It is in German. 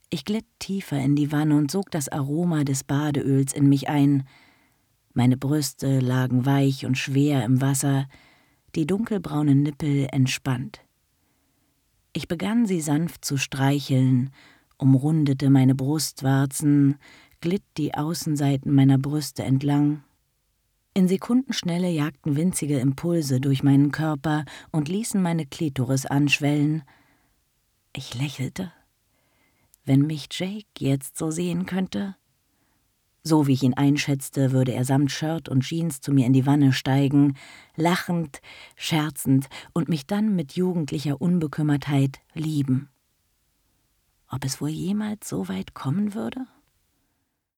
Ich glitt tiefer in die Wanne und sog das Aroma des Badeöls in mich ein. Meine Brüste lagen weich und schwer im Wasser, die dunkelbraunen Nippel entspannt. Ich begann, sie sanft zu streicheln, umrundete meine Brustwarzen, glitt die Außenseiten meiner Brüste entlang. In Sekundenschnelle jagten winzige Impulse durch meinen Körper und ließen meine Klitoris anschwellen. Ich lächelte. Wenn mich Jake jetzt so sehen könnte. So wie ich ihn einschätzte, würde er samt Shirt und Jeans zu mir in die Wanne steigen, lachend, scherzend und mich dann mit jugendlicher Unbekümmertheit lieben. Ob es wohl jemals so weit kommen würde?